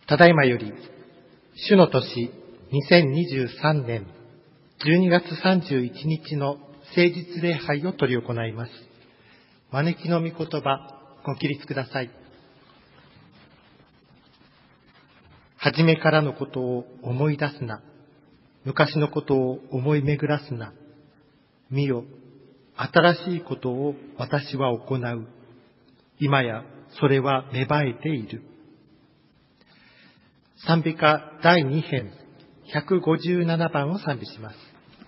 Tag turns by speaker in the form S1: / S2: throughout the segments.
S1: ただいまより、主の年2023年12月31日の誠実礼拝を執り行います。招きの御言葉、ご起立ください。初めからのことを思い出すな。昔のことを思い巡らすな。見よ、新しいことを私は行う。今やそれは芽生えている。賛美歌第2編157番を賛美します。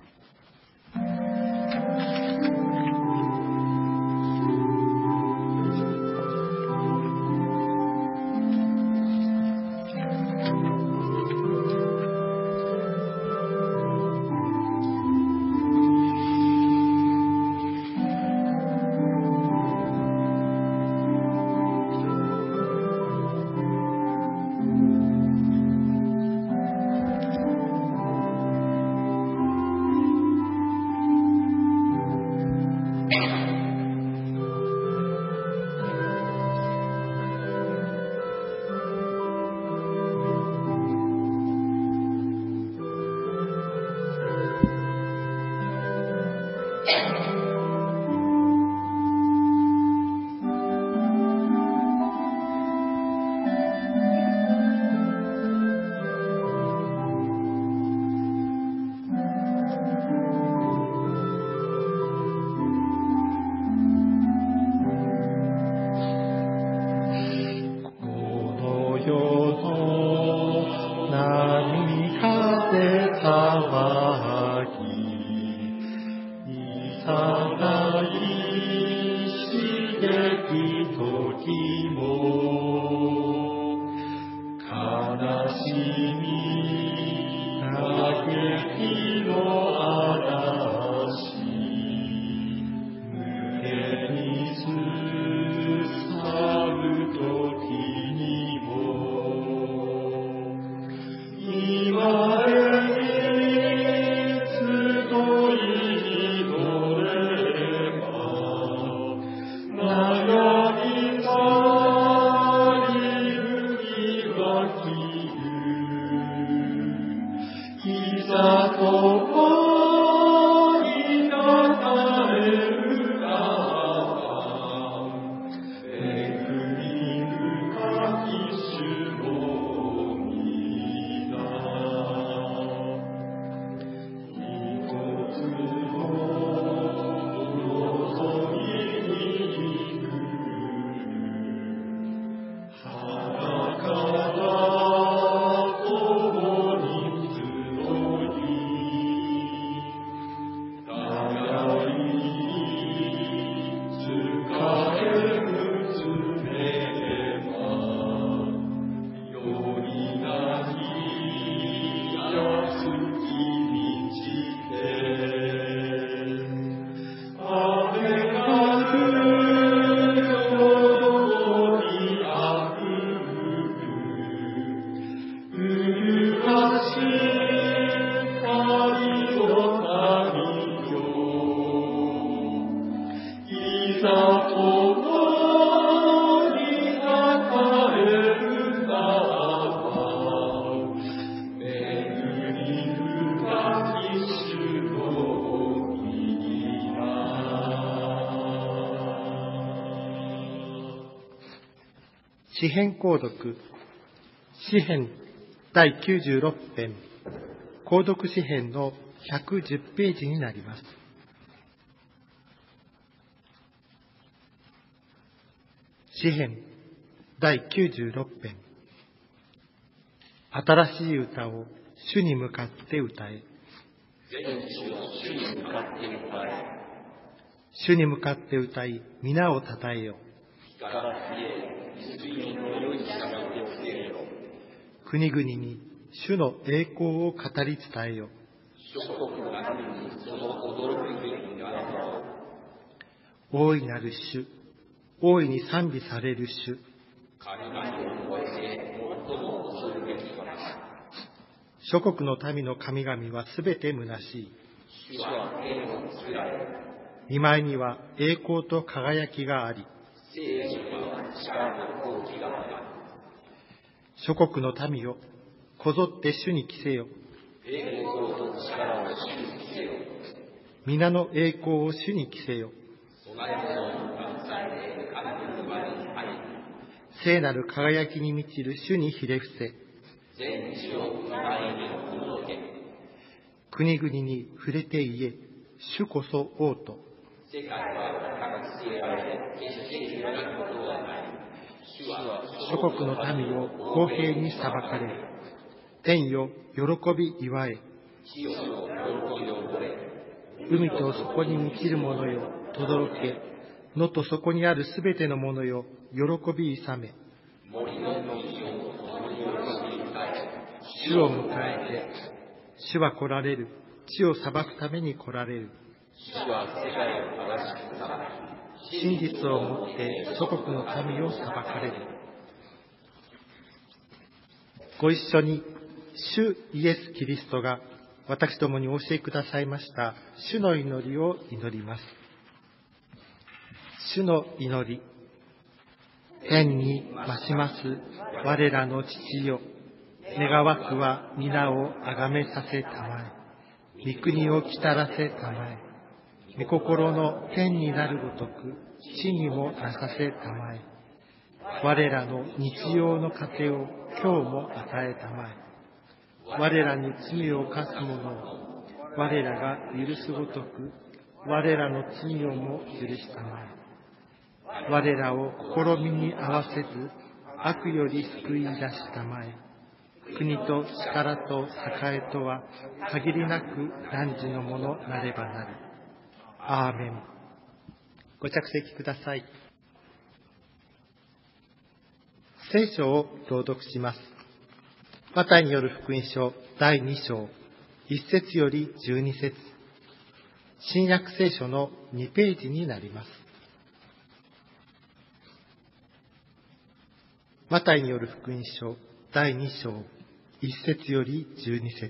S1: 詩編購読、詩編第96編、購読詩編の110ページになります。詩編第96編、新しい歌を主に向かって歌え。主に向かって歌い、皆をたたえよ。国々に主の栄光を語り伝えよ。大いなる主、大いに賛美される主。諸国の民の神々はすべて虚しい。御前には栄光と輝きがあり、 諸国の民よ、こぞって主に着せよ。
S2: 栄光と力を主に着せよ。
S1: 皆の栄光を主に着せよ。聖なる輝きに満ちる主にひれ伏せ。
S2: 全地を互いに届け。
S1: 国々に触れて言え、主こそ王と。
S2: 世界は高く据えられ、決して揺らぐことはない。主は
S1: 諸国の民を公平に裁かれる。天よ、喜び祝え。
S2: 地よ、喜びを覚え。
S1: 海とそこに満ちるものよ、轟け。野とそこにあるすべてのものよ、喜び勇め。
S2: 森の木々を共に喜び迎え。
S1: 主を迎えて、主は来られる。地を裁くために来られる。
S2: 主は世界を正しく裁き、
S1: 真実をもって祖国の民を裁かれる。ご一緒に、主イエス・キリストが私どもにお教えくださいました主の祈りを祈ります。主の祈り。天に増します我らの父よ。願わくは皆をあがめさせたまえ。御国をきたらせたまえ。御心の天になるごとく地にもなさせたまえ。我らの日曜の糧を今日も与えたまえ。我らに罪を犯す者を我らが許すごとく我らの罪をも許したまえ。我らを試みに合わせず悪より救い出したまえ。国と力と栄とは限りなく汝のものなればなり。アーメン。ご着席ください。聖書を朗読します。マタイによる福音書第2章1節より12節。新約聖書の2ページになります。マタイによる福音書第2章1節より12節。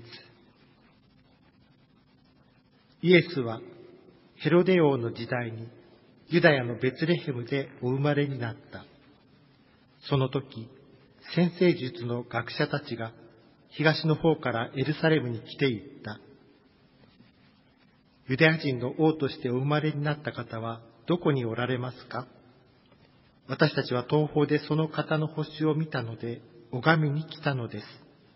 S1: イエスはヘロデ王の時代にユダヤのベツレヘムでお生まれになった。その時、占星術の学者たちが東の方からエルサレムに来ていった。ユダヤ人の王としてお生まれになった方はどこにおられますか？私たちは東方でその方の星を見たので拝みに来たのです。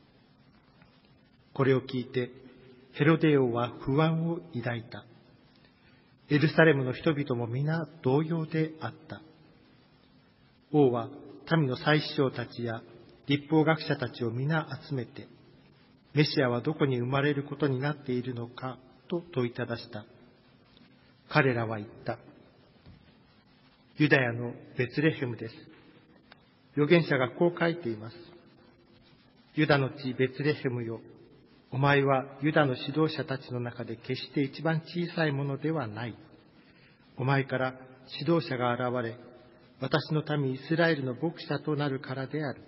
S1: これを聞いてヘロデ王は不安を抱いた。エルサレムの人々も皆同様であった。王は民の祭司長たちや律法学者たちを皆集めて、メシアはどこに生まれることになっているのかと問いただした。彼らは言った。ユダヤのベツレヘムです。預言者がこう書いています。ユダの地ベツレヘムよ。お前はユダの指導者たちの中で決して一番小さいものではない。お前から指導者が現れ、私の民イスラエルの牧者となるからである。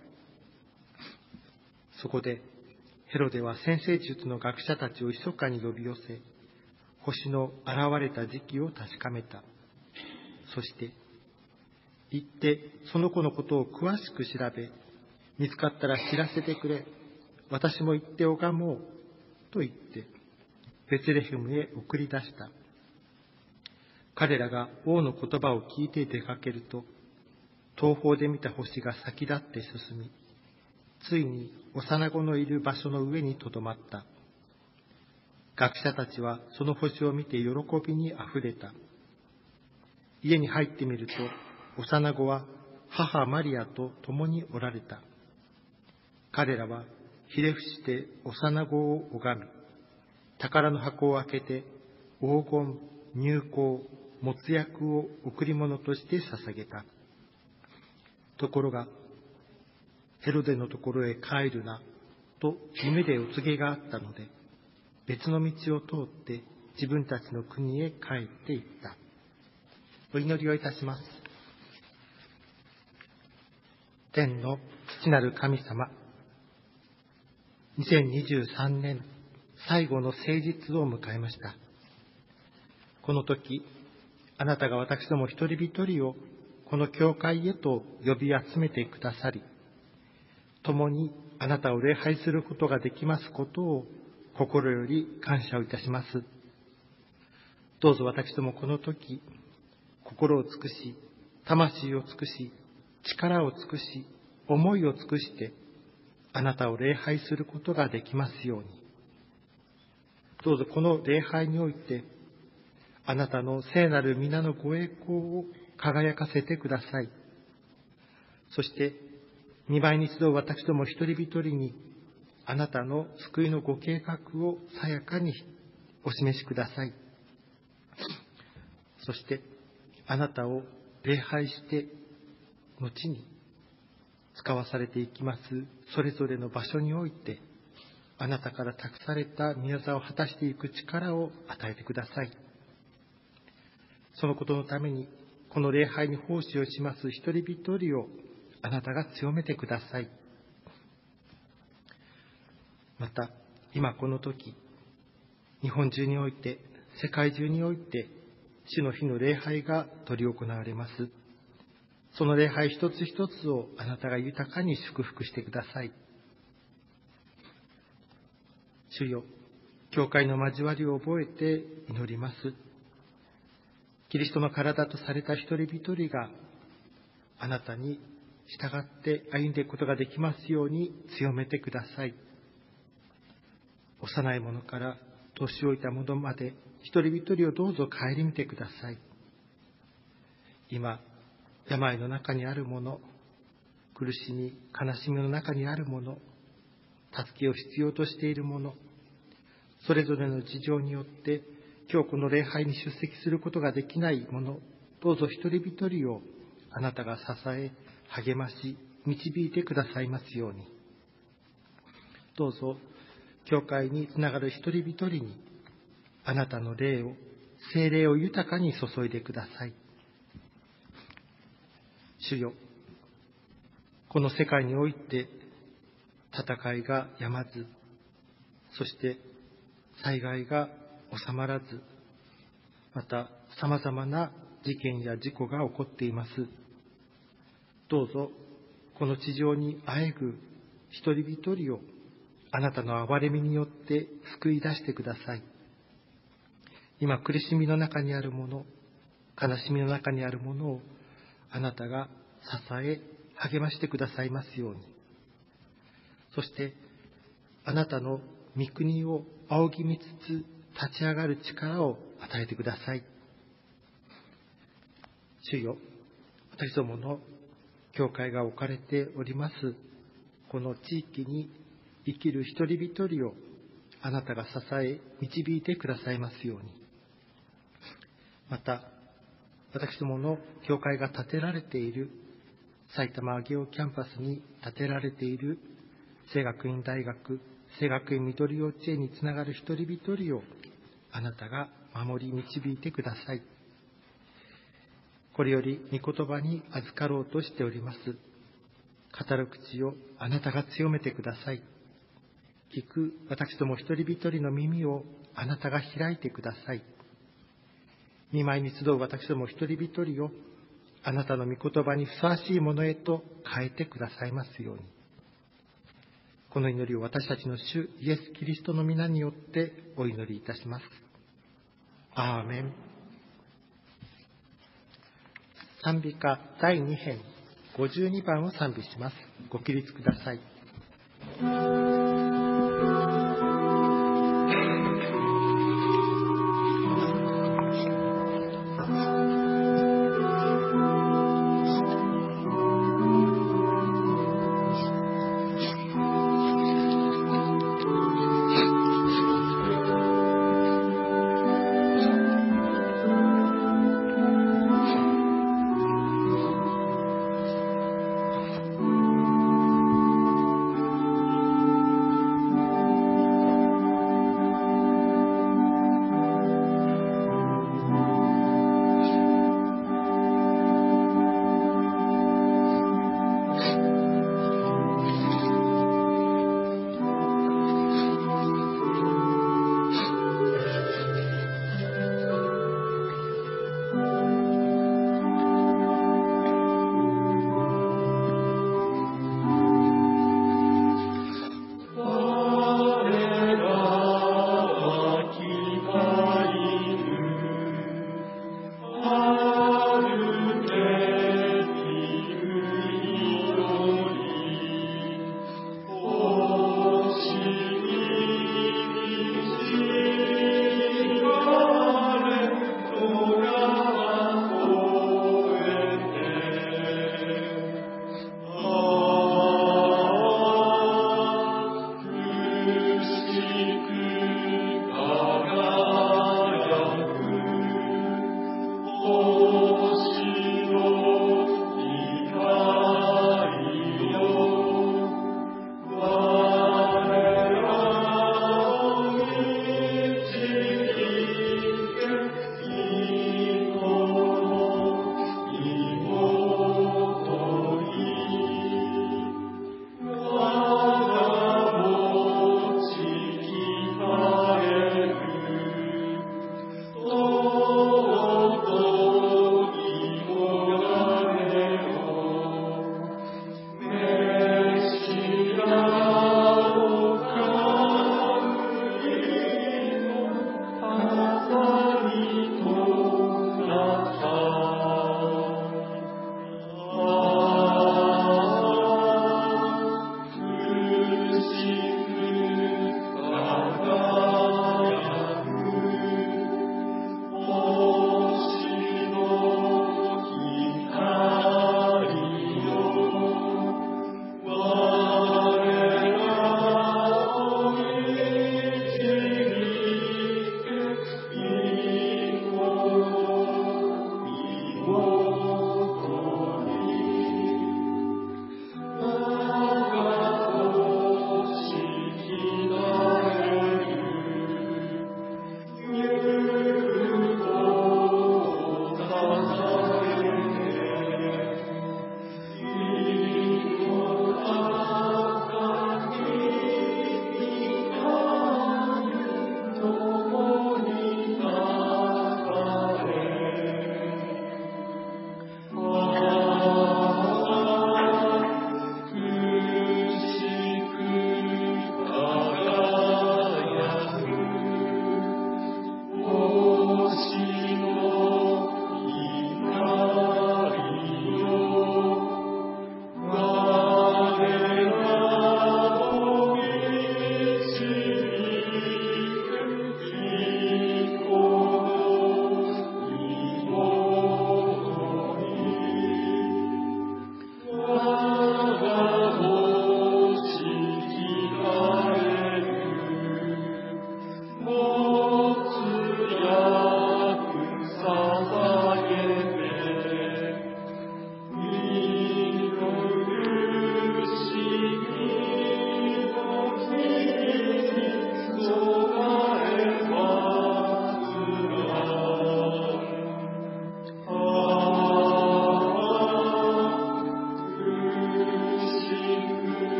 S1: そこでヘロデは占星術の学者たちを密かに呼び寄せ、星の現れた時期を確かめた。そして行ってその子のことを詳しく調べ、見つかったら知らせてくれ。私も行って拝もうと言ってベツレヘムへ送り出した。彼らが王の言葉を聞いて出かけると、東方で見た星が先立って進み、ついに幼子のいる場所の上にとどまった。学者たちはその星を見て喜びにあふれた。家に入ってみると、幼子は母マリアと共におられた。彼らはひれ伏して幼子を拝み、宝の箱を開けて黄金、乳香、没薬を贈り物として捧げた。ところが、ヘロデのところへ帰るな、と夢でお告げがあったので、別の道を通って自分たちの国へ帰っていった。お祈りをいたします。天の父なる神様、2023年最後の聖日を迎えました。この時、あなたが私ども一人一人をこの教会へと呼び集めてくださり、 共にあなたを礼拝することができますことを心より感謝をいたします。どうぞ私どもこの時、心を尽くし、魂を尽くし、力を尽くし、思いを尽くして、あなたを礼拝することができますように。どうぞこの礼拝において、あなたの聖なる皆のご栄光を輝かせてください。そして、見舞いに集う私ども一人一人に、あなたの救いのご計画をさやかにお示しください。そして、あなたを礼拝して、後に使わされていきます、それぞれの場所において、あなたから託された御業を果たしていく力を与えてください。そのことのために、この礼拝に奉仕をします一人一人をあなたが強めてください。また、今この時、日本中において、世界中において、主の日の礼拝が執り行われます。その礼拝一つ一つをあなたが豊かに祝福してください。主よ、教会の交わりを覚えて祈ります。キリストの体とされた一人一人があなたに従って歩んでいくことができますように強めてください。幼い者から年老いた者まで一人一人をどうぞ顧みてください。今、病の中にある者、苦しみ、悲しみの中にある者、助けを必要としている者、それぞれの事情によって今日この礼拝に出席することができない者、どうぞ一人一人をあなたが支え、励まし、導いてくださいますように。どうぞ、教会につながる一人一人に、あなたの霊を、聖霊を豊かに注いでください。主よ、この世界において、戦いが止まず、そして災害が収まらず、また様々な事件や事故が起こっています。どうぞ、この地上にあえぐ一人一人をあなたの憐れみによって救い出してください。今苦しみの中にあるもの、悲しみの中にあるものをあなたが支え、励ましてくださいますように。そして、あなたの御国を仰ぎ見つつ立ち上がる力を与えてください。主よ、私どもの教会が置かれております、この地域に生きる一人一人をあなたが支え、導いてくださいますように。また、私どもの教会が建てられている埼玉上尾キャンパスに建てられている聖学院大学、聖学院緑幼稚園につながる一人一人をあなたが守り導いてください。これより御言葉に預かろうとしております。語る口をあなたが強めてください。聞く私ども一人一人の耳をあなたが開いてください。見舞いに集う私ども一人一人をあなたの御言葉にふさわしいものへと変えてくださいますように。この祈りを私たちの主イエス・キリストの皆によってお祈りいたします。アーメン。賛美歌第2編52番を賛美します。ご起立ください。
S3: 「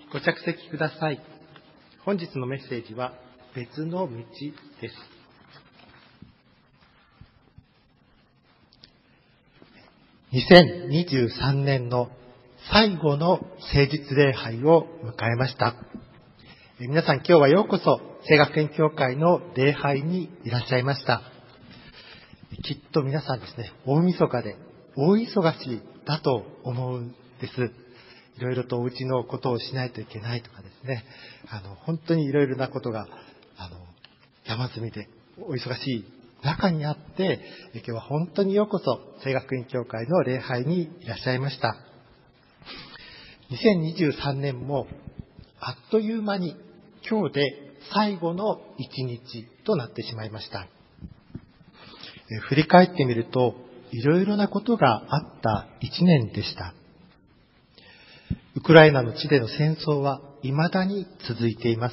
S1: ご着席ください。本日のメッセージは別の道です。2023年の最後の聖日礼拝を迎えました。皆さん、今日はようこそ聖学園教会の礼拝にいらっしゃいました。きっと皆さんですね、大晦日で大忙しだと思うんです。いろいろとお家のことをしないといけないとかですね、本当にいろいろなことが山積みでお忙しい中にあって、今日は本当にようこそ聖学院教会の礼拝にいらっしゃいました。2023年もあっという間に今日で最後の一日となってしまいました。振り返ってみると、いろいろなことがあった一年でした。ウクライナの地での戦争は未だに続いています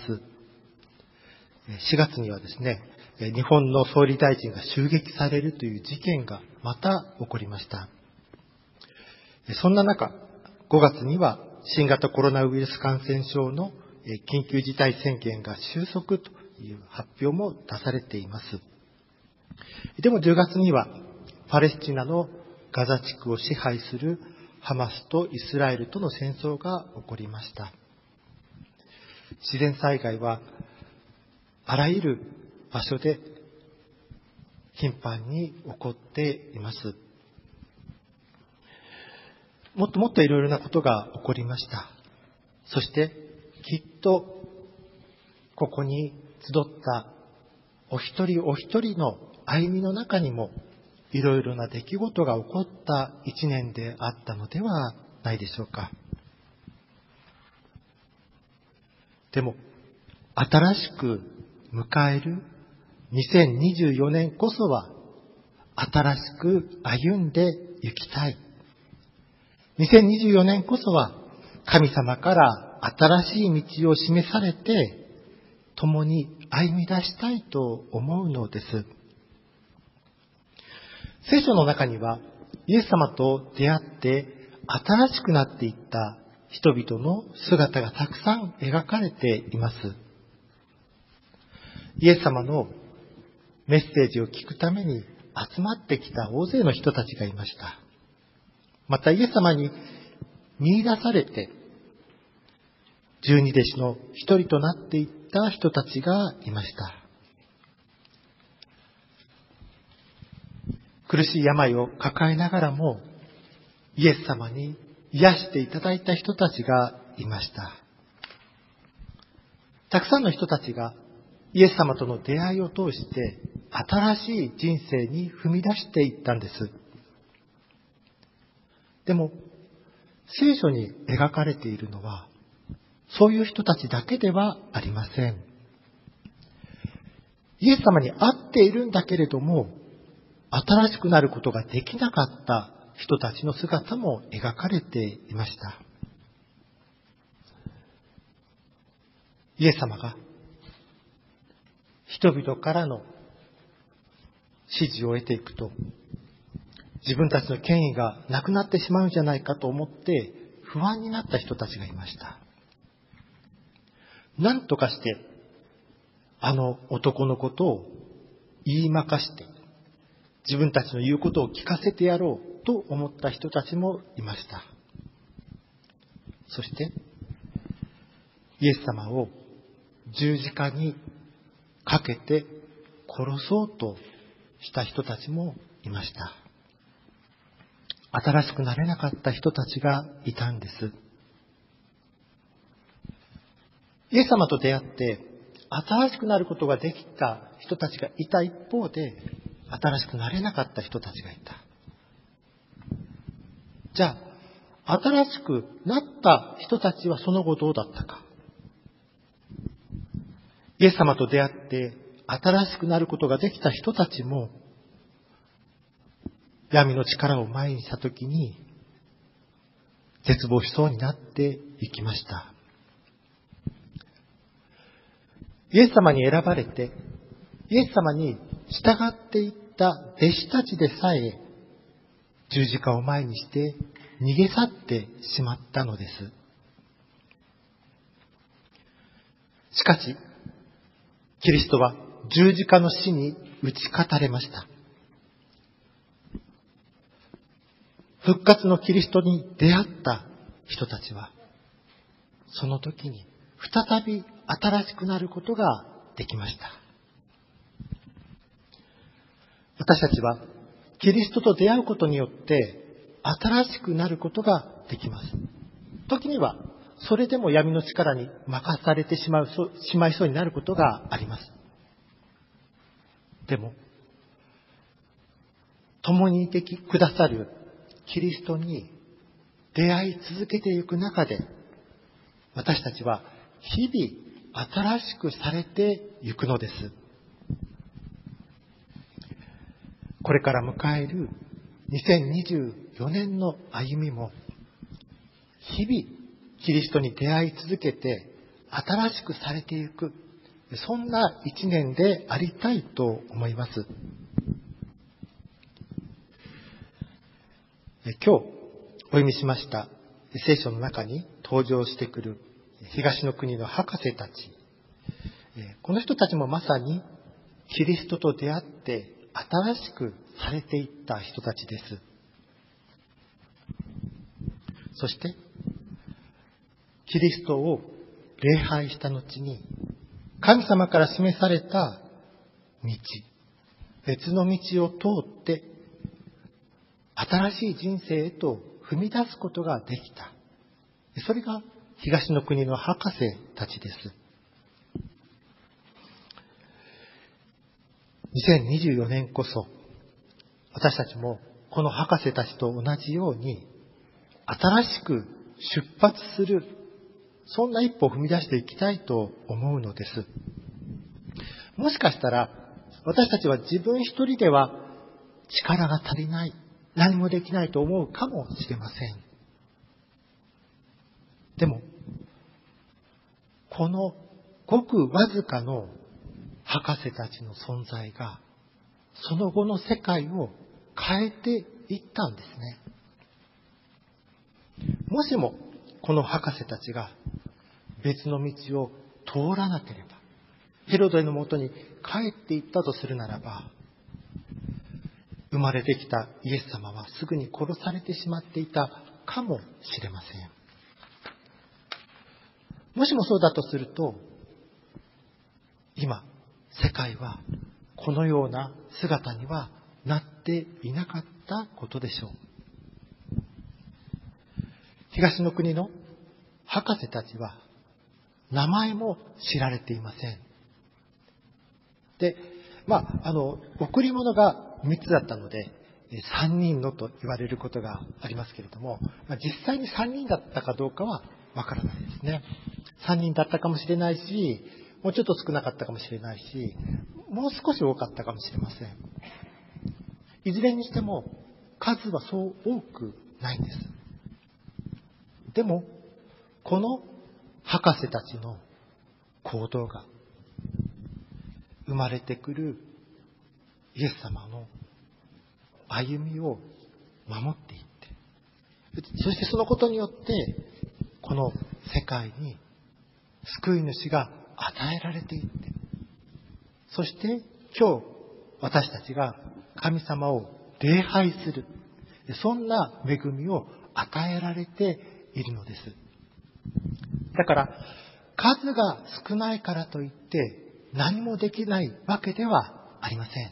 S1: 。4月にはですね、日本の総理大臣が襲撃されるという事件がまた起こりました。そんな中、5月には新型コロナウイルス感染症の緊急事態宣言が収束という発表も出されています。でも10月にはパレスチナのガザ地区を支配するハマスとイスラエルとの戦争が起こりました。自然災害はあらゆる場所で頻繁に起こっています。もっともっといろいろなことが起こりました。そしてきっとここに集ったお一人お一人の歩みの中にもいろいろな出来事が起こった一年であったのではないでしょうか。でも新しく迎える2024年こそは新しく歩んで行きたい。2024年こそは神様から新しい道を示されて共に歩み出したいと思うのです。聖書の中にはイエス様と出会って新しくなっていった人々の姿がたくさん描かれています。イエス様のメッセージを聞くために集まってきた大勢の人たちがいました。またイエス様に見出されて十二弟子の一人となっていった人たちがいました。苦しい病を抱えながらもイエス様に癒していただいた人たちがいました。たくさんの人たちがイエス様との出会いを通して新しい人生に踏み出していったんです。でも聖書に描かれているのはそういう人たちだけではありません。イエス様に会っているんだけれども新しくなることができなかった人たちの姿も描かれていました。イエス様が人々からの支持を得ていくと自分たちの権威がなくなってしまうんじゃないかと思って不安になった人たちがいました。何とかしてあの男のことを言いまかして自分たちの言うことを聞かせてやろうと思った人たちもいました。そしてイエス様を十字架にかけて殺そうとした人たちもいました。新しくなれなかった人たちがいたんです。イエス様と出会って新しくなることができた人たちがいた一方で新しくなれなかった人たちがいた。じゃあ新しくなった人たちはその後どうだったか。イエス様と出会って新しくなることができた人たちも闇の力を前にしたときに絶望しそうになっていきました。イエス様に選ばれてイエス様に従っていった弟子たちでさえ十字架を前にして逃げ去ってしまったのです。 しかし、キリストは十字架の死に打ち勝たれました。復活のキリストに出会った人たちは、その時に再び新しくなることができました。私たちはキリストと出会うことによって新しくなることができます。時にはそれでも闇の力に任されてしまいそうになることがあります。でも、共にいてくださるキリストに出会い続けていく中で、私たちは日々新しくされていくのです。これから迎える2024年の歩みも、日々キリストに出会い続けて新しくされていく、そんな一年でありたいと思います。今日お読みしました聖書の中に登場してくる東の国の博士たち、この人たちもまさにキリストと出会って新しくされていった人たちです。そしてキリストを礼拝した後に、神様から示された道、別の道を通って新しい人生へと踏み出すことができた。それが東の国の博士たちです。2024年こそ、私たちもこの博士たちと同じように新しく出発する、そんな一歩を踏み出していきたいと思うのです。もしかしたら私たちは自分一人では力が足りない、何もできないと思うかもしれません。でも、このごくわずかの博士たちの存在が、その後の世界を変えていったんですね。もしもこの博士たちが別の道を通らなければ、ヘロデのもとに帰っていったとするならば、生まれてきたイエス様はすぐに殺されてしまっていたかもしれません。もしもそうだとすると、今世界はこのような姿にはなっていなかったことでしょう。東の国の博士たちは名前も知られていません。で、贈り物が3つだったので、3人のと言われることがありますけれども、実際に3人だったかどうかはわからないですね。3人だったかもしれないし、もうちょっと少なかったかもしれないし、もう少し多かったかもしれません。いずれにしても数はそう多くないんです。でも、この博士たちの行動が、生まれてくるイエス様の歩みを守っていって、そしてそのことによって、この世界に救い主が与えられていって、そして今日私たちが神様を礼拝する、そんな恵みを与えられているのです。だから数が少ないからといって何もできないわけではありません。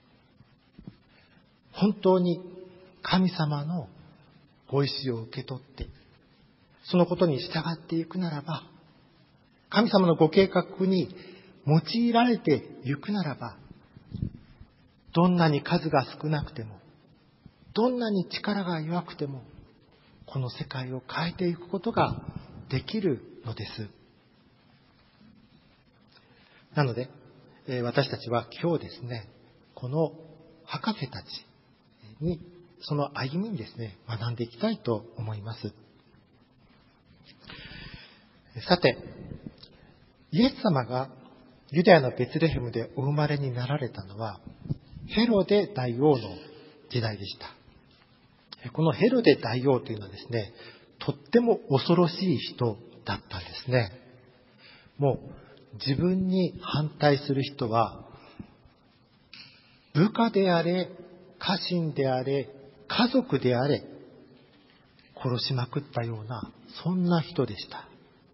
S1: 本当に神様のご意志を受け取って、そのことに従っていくならば、神様のご計画に用いられていくならば、どんなに数が少なくても、どんなに力が弱くても、この世界を変えていくことができるのです。なので、私たちは今日ですね、この博士たちに、その歩みにですね、学んでいきたいと思います。さて、イエス様がユダヤのベツレヘムでお生まれになられたのは、ヘロデ大王の時代でした。このヘロデ大王というのはですね、とっても恐ろしい人だったんですね。もう自分に反対する人は、部下であれ、家臣であれ、家族であれ、殺しまくったような、そんな人でした。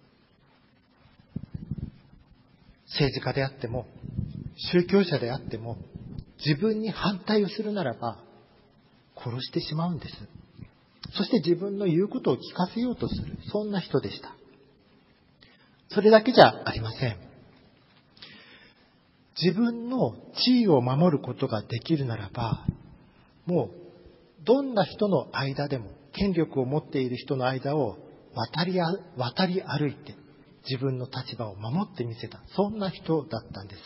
S1: 政治家であっても、宗教者であっても、自分に反対をするならば、殺してしまうんです。そして自分の言うことを聞かせようとする、そんな人でした。それだけじゃありません。自分の地位を守ることができるならば、もうどんな人の間でも、権力を持っている人の間を渡り歩いて自分の立場を守ってみせた、そんな人だったんです。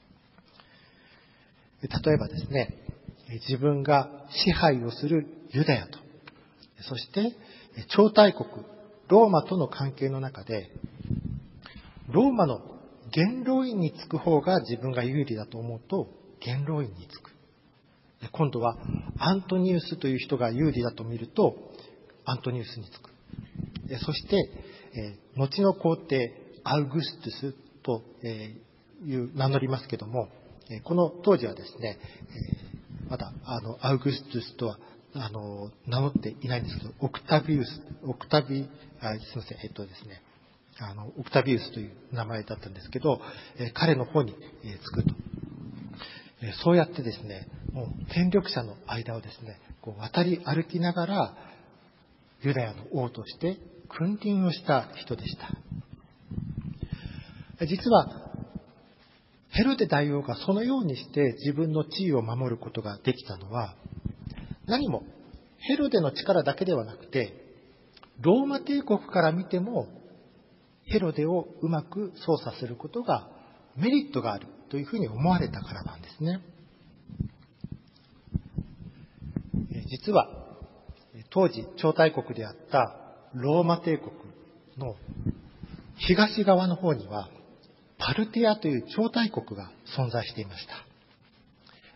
S1: 例えばですね、自分が支配をするユダヤと、そして超大国ローマとの関係の中で、ローマの元老院につく方が自分が有利だと思うと元老院につく。今度はアントニウスという人が有利だと見るとアントニウスにつく。そして後の皇帝アウグストゥスという名乗りますけども、この当時はですね、まだアウグストゥスとは名乗っていないんですけど、オクタビウスという名前だったんですけど、彼の方につくと。そうやってですね、もう権力者の間をですね、こう渡り歩きながらユダヤの王として君臨をした人でした。実はヘロデ大王がそのようにして自分の地位を守ることができたのは、何もヘロデの力だけではなくて、ローマ帝国から見てもヘロデをうまく操作することがメリットがあるというふうに思われたからなんですね。実は当時超大国であったローマ帝国の東側の方にはパルテアという超大国が存在していました。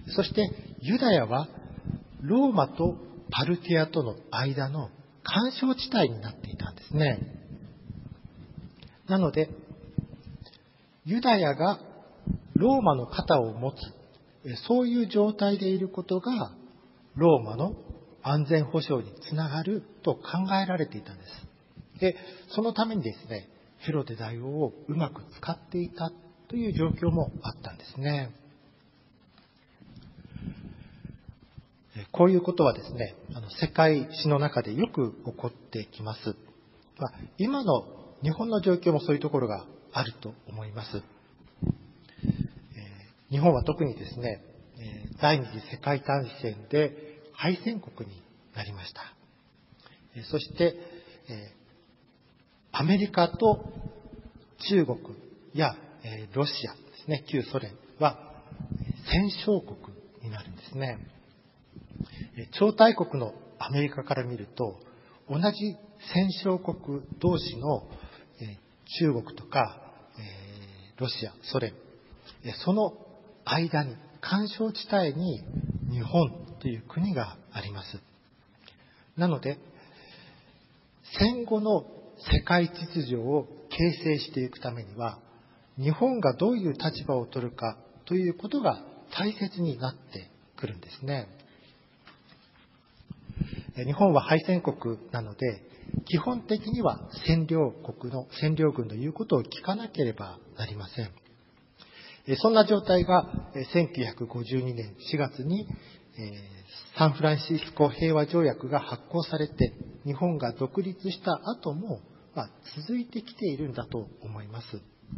S1: そしてユダヤはローマとパルテアとの間の緩衝地帯になっていたんですね。なのでユダヤがローマの肩を持つ、そういう状態でいることがローマの安全保障につながると考えられていたんです。で、そのためにですね、ヘロデ大王をうまく使っていたという状況もあったんですね。こういうことはですね、世界史の中でよく起こってきます。今の日本の状況もそういうところがあると思います。日本は特にですね、第二次世界大戦で敗戦国になりました。そして、アメリカと中国やロシアですね、旧ソ連は戦勝国になるんですね。超大国のアメリカから見ると、同じ戦勝国同士の中国とかロシア、ソ連、その間に、緩衝地帯に日本という国があります。なので、戦後の世界秩序を形成していくためには、日本がどういう立場を取るかということが大切になってくるんですね。日本は敗戦国なので、基本的には占領軍の言うことを聞かなければなりません。そんな状態が1952年4月にサンフランシスコ平和条約が発効されて日本が独立した後も続いてきているんだと思います。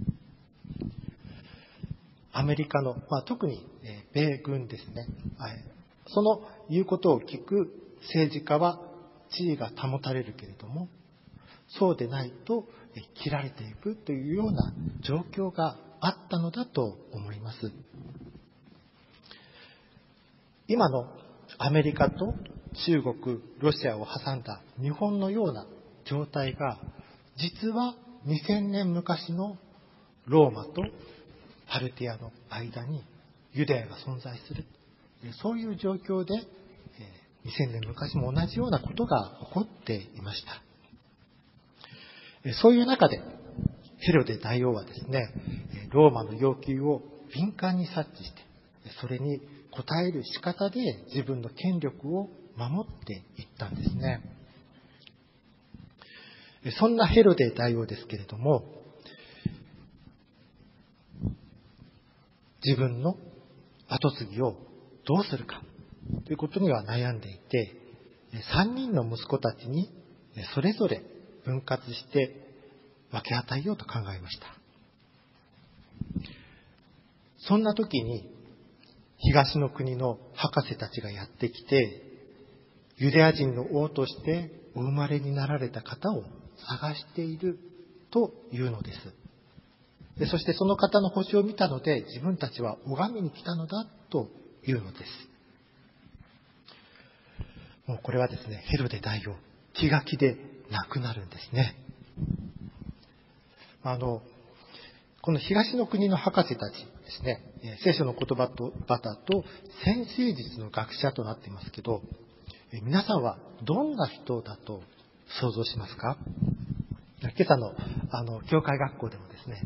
S1: アメリカの、特に米軍ですね、その言うことを聞く政治家は地位が保たれるけれども、そうでないと切られていくというような状況があったのだと思います。今のアメリカと中国、ロシアを挟んだ日本のような状態が、実は2000年昔のローマとパルテアの間にユダヤが存在する、そういう状況で2000年昔も同じようなことが起こっていました。そういう中でヘロデ大王はですね、ローマの要求を敏感に察知して、それに応える仕方で自分の権力を守っていったんですね。そんなヘロデ大王ですけれども、自分の跡継ぎをどうするかということには悩んでいて、3人の息子たちにそれぞれ分割して分け与えようと考えました。そんな時に東の国の博士たちがやってきて、ユダヤ人の王としてお生まれになられた方を探しているというのです。そしてその方の星を見たので、自分たちは拝みに来たのだというのです。もうこれはですね、ヘロデ大王、気が気で亡くなるんですね。この東の国の博士たちですね、聖書の言葉だと先生術の学者となっていますけど、皆さんはどんな人だと想像しますか？今朝の教会学校でもですね、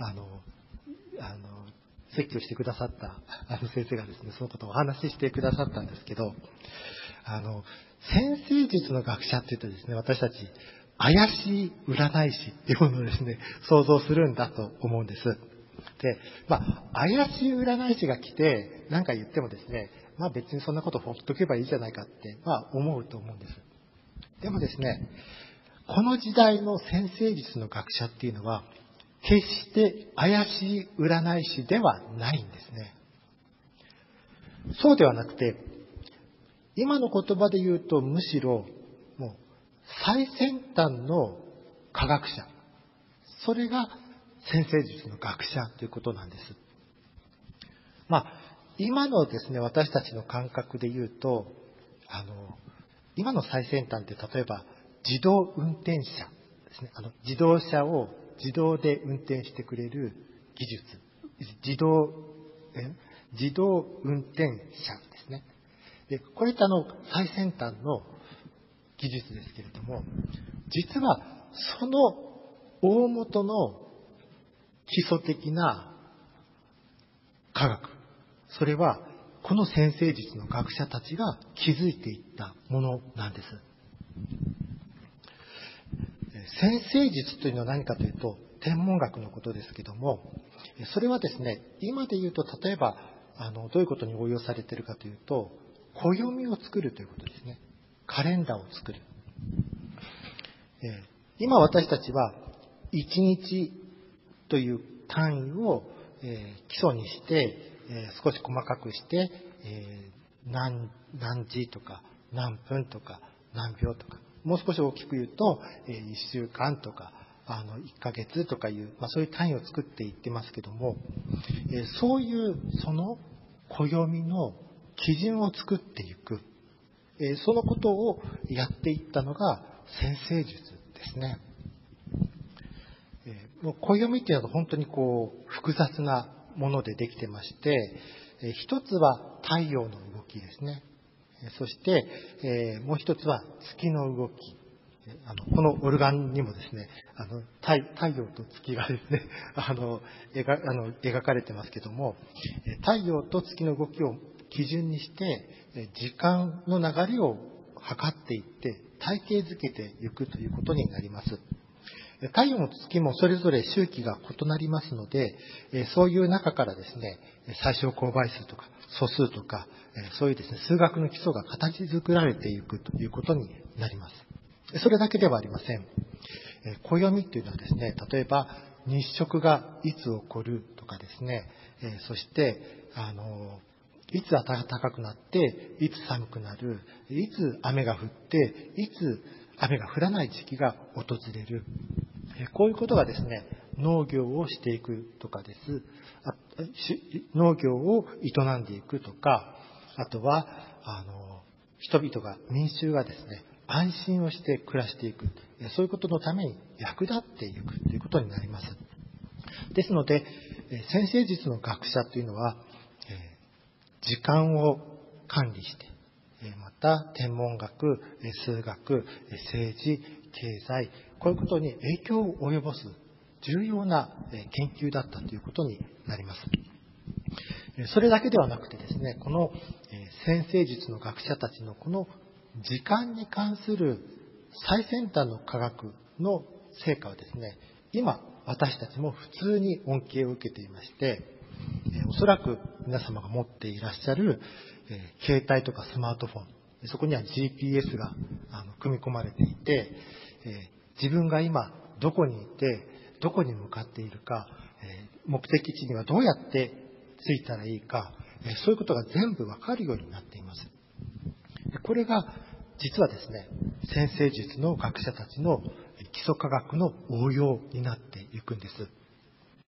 S1: 説教してくださった先生がですね、そのことをお話ししてくださったんですけど、先生術の学者って言うとですね、私たち怪しい占い師っていうものをですね、想像するんだと思うんです。で、怪しい占い師が来て何か言ってもですね、別にそんなことほっとけばいいじゃないかって、思うと思うんです。でもですね、この時代の先生術の学者っていうのは、決して怪しい占い師ではないんですね。そうではなくて、今の言葉で言うとむしろ、もう最先端の科学者。それが先生術の学者ということなんです。今のですね、私たちの感覚で言うと、今の最先端って例えば自動運転車ですね。自動車を自動で運転してくれる技術。自動運転車ですね。で、これって最先端の技術ですけれども、実はその大元の基礎的な科学、それはこの先生術の学者たちが築いていったものなんです。先生術というのは何かというと、天文学のことですけども、それはですね、今で言うと例えばどういうことに応用されているかというと、暦を作るということですね。カレンダーを作る。今私たちは1日という単位を基礎にして、少し細かくして、何時とか何分とか何秒とか、もう少し大きく言うと、1週間とか1ヶ月とかいう、そういう単位を作っていってますけども、そういうその暦の基準を作っていく、そのことをやっていったのが先生術ですね。もう暦っていうのは本当に複雑なものでできてまして、一つは太陽の動きですね。そして、もう一つは月の動き。このオルガンにもですね、太陽と月がですね、描かれてますけども、太陽と月の動きを基準にして、時間の流れを測っていって、体系づけていくということになります。太陽も月もそれぞれ周期が異なりますので、そういう中からですね、最小公倍数とか素数とか、そういうですね、数学の基礎が形作られていくということになります。それだけではありません。暦っていうのはですね、例えば日食がいつ起こるとかですね、そしていつ暖かくなっていつ寒くなる、いつ雨が降っていつ雨が降らない時期が訪れる、こういうことがですね、農業をしていくとかです。農業を営んでいくとか、あとは人々が民衆がですね、安心をして暮らしていく、そういうことのために役立っていくということになります。ですので、先生術の学者というのは、時間を管理して、また天文学、数学、政治、経済、こういうことに影響を及ぼす、 重要な研究だったということになります。それだけではなくてですね、この占星術の学者たちのこの時間に関する最先端の科学の成果はですね、今私たちも普通に恩恵を受けていまして、おそらく皆様が持っていらっしゃる携帯とかスマートフォン、そこには GPS が組み込まれていて、自分が今どこにいてどこに向かっているか、目的地にはどうやって着いたらいいか、そういうことが全部わかるようになっています。これが実はですね、占星術の学者たちの基礎科学の応用になっていくんです。